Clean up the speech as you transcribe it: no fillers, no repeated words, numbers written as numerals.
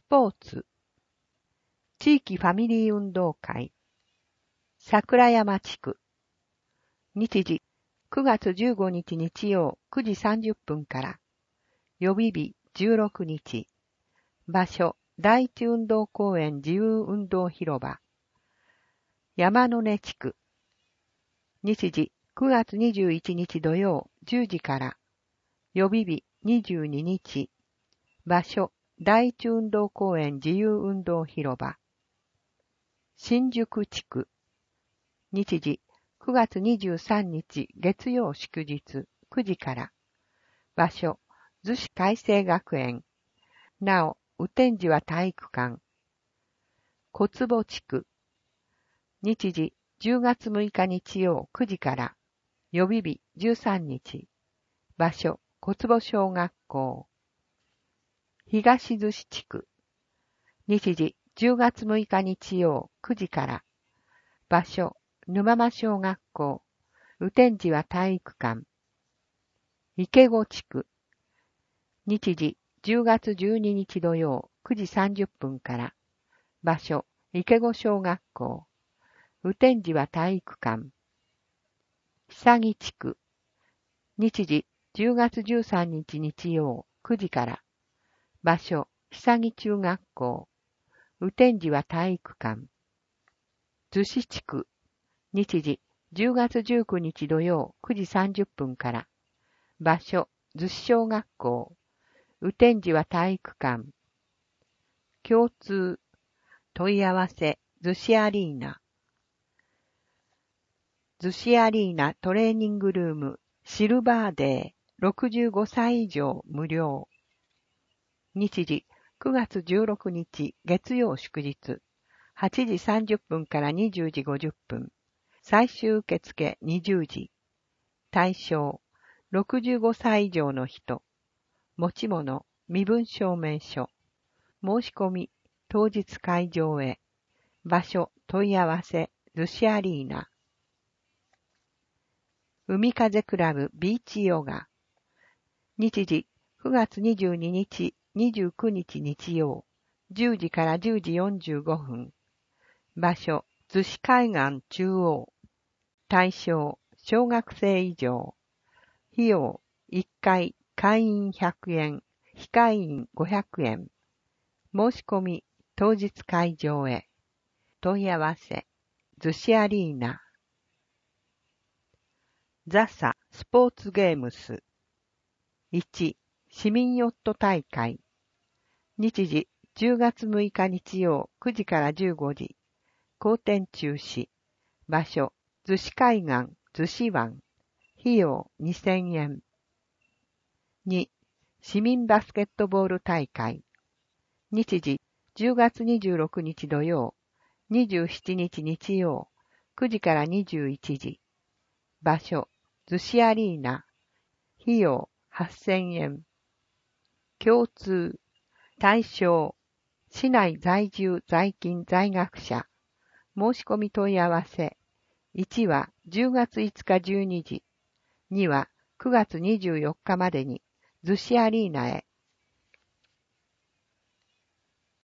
ポーツ、地域ファミリー運動会、桜山地区、日時、9月15日日曜9時30分から、予備日16日、場所、第一運動公園自由運動広場、山の根地区、日時、9月21日土曜10時から、予備日22日、場所、第一運動公園自由運動広場、新宿地区、日時、9月23日月曜祝日9時から、場所、逗子海星学園、なお、雨天時は体育館、小坪地区、日時、10月6日日曜9時から、予備日13日、場所、小坪小学校、東逗子地区、日時、10月6日日曜9時から、場所、沼間小学校、雨天時は体育館、池子地区、日時、10月12日土曜9時30分から、場所、池子小学校、雨天時は体育館、久木地区、日時、10月13日日曜9時から、場所、久木中学校、雨天時は体育館、逗子地区、日時、10月19日土曜9時30分から、場所、逗子小学校、雨天時は体育館、共通、問い合わせ、逗子アリーナ、逗子アリーナトレーニングルーム、シルバーデー、65歳以上無料。日時、9月16日月曜祝日、8時30分から20時50分。最終受付20時。対象、65歳以上の人。持ち物、身分証明書。申し込み、当日会場へ。場所、問い合わせ、逗子アリーナ。海風クラブビーチヨガ。日時、9月22日、29日日曜、10時から10時45分。場所、逗子海岸中央。対象、小学生以上。費用、1回、会員100円、非会員500円。申し込み、当日会場へ。問い合わせ、逗子アリーナ。ザサスポーツゲームス。1、市民ヨット大会。日時、10月6日日曜9時から15時。公展中止。場所、逗子海岸、逗子湾。費用2000円。2、市民バスケットボール大会。日時、10月26日土曜、27日日曜、9時から21時。場所、逗子アリーナ。費用8000円。共通。対象。市内在住在勤在学者。申し込み問い合わせ。1は10月5日12時。2は9月24日までに逗子アリーナへ。